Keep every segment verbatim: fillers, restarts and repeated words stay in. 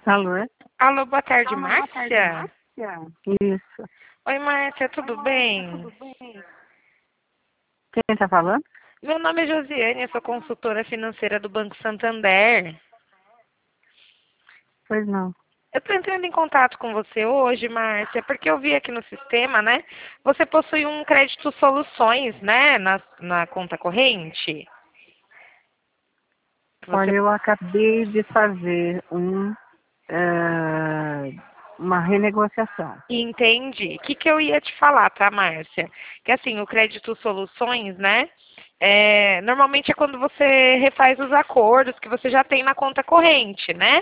Alô? Alô, boa tarde, Alô, boa tarde, Márcia. Márcia. Isso. Oi, Márcia, tudo Oi, Márcia, bem? tudo bem? Quem está falando? Meu nome é Josiane, eu sou consultora financeira do Banco Santander. Pois não. Eu estou entrando em contato com você hoje, Márcia, porque eu vi aqui no sistema, né? Você possui um crédito soluções, né? Na, na conta corrente. Olha, Você eu acabei de fazer um, eh, uma renegociação. entende? O que, que eu ia te falar, tá, Márcia? Que assim, o crédito soluções, né? É, normalmente é quando você refaz os acordos que você já tem na conta corrente, né?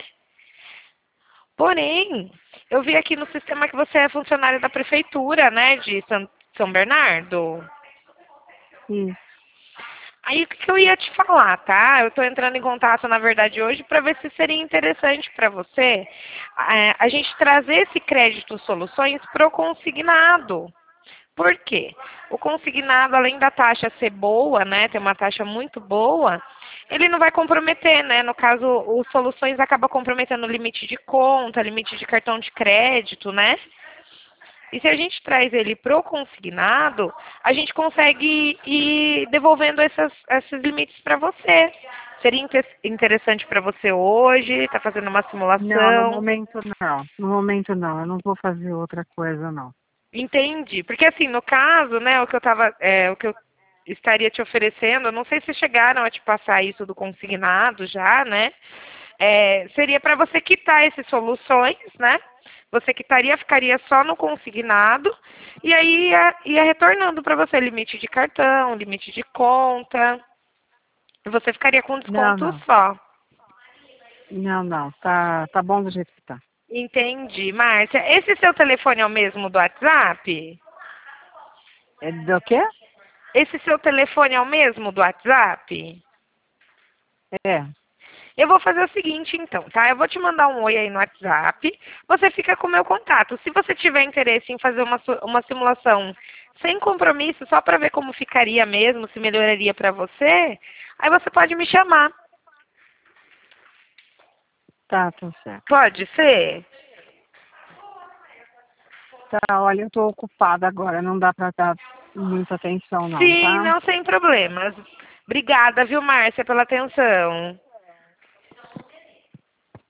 Porém, eu vi aqui no sistema que você é funcionário da prefeitura, né, de São, São Bernardo. Isso. Aí o que que eu ia te falar, tá? Eu estou entrando em contato, na verdade, hoje para ver se seria interessante para você é, a gente trazer esse crédito soluções para o consignado. Por quê? O consignado, além da taxa ser boa, né, ter uma taxa muito boa, ele não vai comprometer, né? No caso, o soluções acaba comprometendo o limite de conta, limite de cartão de crédito, né? E se a gente traz ele pro consignado, a gente consegue ir devolvendo essas, esses limites para você. Seria inte- interessante para você hoje? Tá fazendo uma Não, no simulação? momento não. No momento não. Eu não vou fazer outra coisa, não. Entendi. Porque assim, no caso, né, o que eu tava, é, o que eu estaria te oferecendo, eu não sei se chegaram a te passar isso do consignado já, né? É, seria para você quitar essas soluções, né? Você quitaria, ficaria só no consignado e aí ia, ia retornando para você limite de cartão, limite de conta. E você ficaria com Não, desconto não. só. Não, não. Tá, tá bom do jeito que tá. Entendi, Márcia. Esse seu telefone é o mesmo do WhatsApp? É do quê? Esse seu telefone é o mesmo do WhatsApp? É. Eu vou fazer o seguinte, então, tá? Eu vou te mandar um oi aí no WhatsApp. Você fica com o meu contato. Se você tiver interesse em fazer uma, su- uma simulação sem compromisso, só para ver como ficaria mesmo, se melhoraria para você, aí você pode me chamar. Tá, tá certo. Pode ser? Tá, olha, eu tô ocupada agora. Não dá pra dar muita atenção, não, Sim, tá? não sem problemas. Obrigada, viu, Márcia, pela atenção.